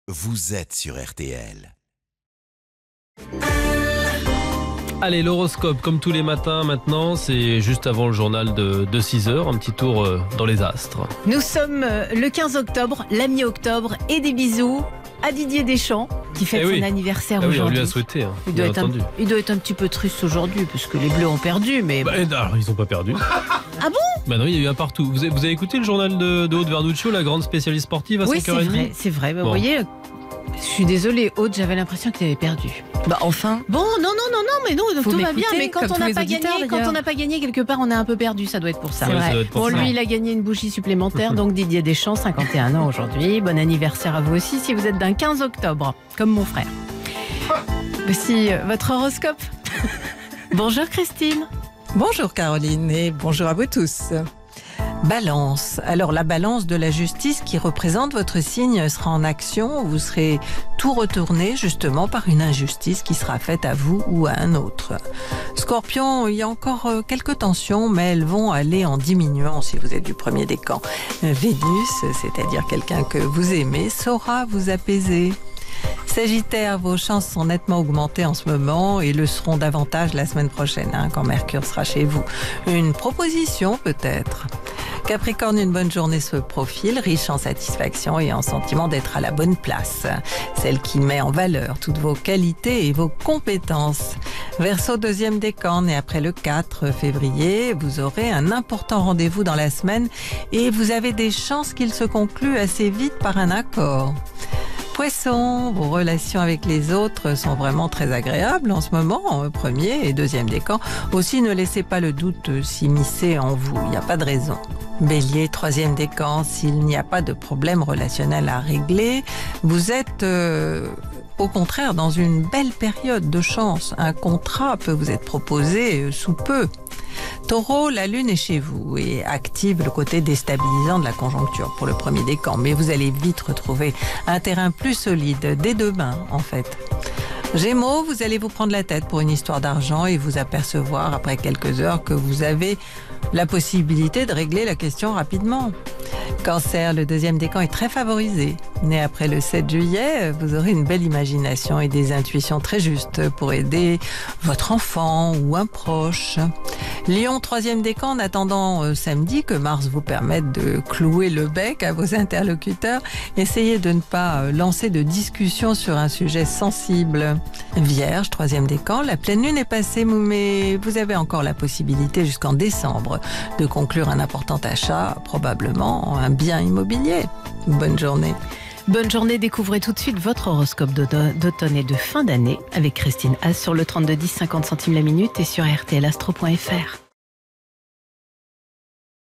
vous êtes sur RTL. Allez, l'horoscope, comme tous les matins maintenant, c'est juste avant le journal de 6h, un petit tour dans les astres. Nous sommes le 15 octobre, la mi-octobre, et des bisous à Didier Deschamps, qui fête son anniversaire Oui, on aujourd'hui. lui a souhaité, hein, il doit être un petit peu triste aujourd'hui, parce que les Bleus ont perdu, mais... alors, ils n'ont pas perdu. Ah bon? Non, il y a eu un partout. Vous avez écouté le journal de Aude Verduccio, la grande spécialiste sportive, à 5h30? C'est vrai. Vous voyez, je suis désolée, Aude, j'avais l'impression que tu avais perdu. Enfin. Bon, non, mais non, Faut tout va bien. Mais quand comme on tous n'a les pas auditeurs, gagné, d'ailleurs. quand on n'a pas gagné quelque part, on est un peu perdu. Ça doit être pour ça. Ouais, ça doit être pour ça. Lui, il a gagné une bougie supplémentaire. Donc Didier Deschamps, 51 ans aujourd'hui. Bon anniversaire à vous aussi si vous êtes d'un 15 octobre, comme mon frère. Voici votre horoscope. Bonjour Christine. Bonjour Caroline et bonjour à vous tous. Balance. Alors la balance de la justice qui représente votre signe sera en action. Vous serez tout retourné justement par une injustice qui sera faite à vous ou à un autre. Scorpion, il y a encore quelques tensions, mais elles vont aller en diminuant si vous êtes du premier décan. Vénus, c'est-à-dire quelqu'un que vous aimez, saura vous apaiser. Sagittaire, vos chances sont nettement augmentées en ce moment et le seront davantage la semaine prochaine, quand Mercure sera chez vous. Une proposition peut-être. Capricorne, une bonne journée se profile, riche en satisfaction et en sentiment d'être à la bonne place. Celle qui met en valeur toutes vos qualités et vos compétences. Verseau, deuxième décan, et après le 4 février, vous aurez un important rendez-vous dans la semaine et vous avez des chances qu'il se conclue assez vite par un accord. Poisson, vos relations avec les autres sont vraiment très agréables en ce moment, premier et deuxième décan. Aussi, ne laissez pas le doute s'immiscer en vous, il n'y a pas de raison. Bélier, troisième décan, s'il n'y a pas de problème relationnel à régler, vous êtes au contraire dans une belle période de chance. Un contrat peut vous être proposé sous peu. Taureau, la lune est chez vous et active le côté déstabilisant de la conjoncture pour le premier décan, mais vous allez vite retrouver un terrain plus solide dès demain en fait. Gémeaux, vous allez vous prendre la tête pour une histoire d'argent et vous apercevoir après quelques heures que vous avez la possibilité de régler la question rapidement. Cancer, le deuxième décan est très favorisé. Né après le 7 juillet, vous aurez une belle imagination et des intuitions très justes pour aider votre enfant ou un proche. Lion, troisième décan, en attendant samedi que Mars vous permette de clouer le bec à vos interlocuteurs, essayez de ne pas lancer de discussion sur un sujet sensible. Vierge, troisième décan, la pleine lune est passée, mais vous avez encore la possibilité jusqu'en décembre de conclure un important achat, probablement un bien immobilier. Bonne journée. Bonne journée, découvrez tout de suite votre horoscope d'automne et de fin d'année avec Christine Haas sur le 32 10 50 centimes la minute et sur rtlastro.fr.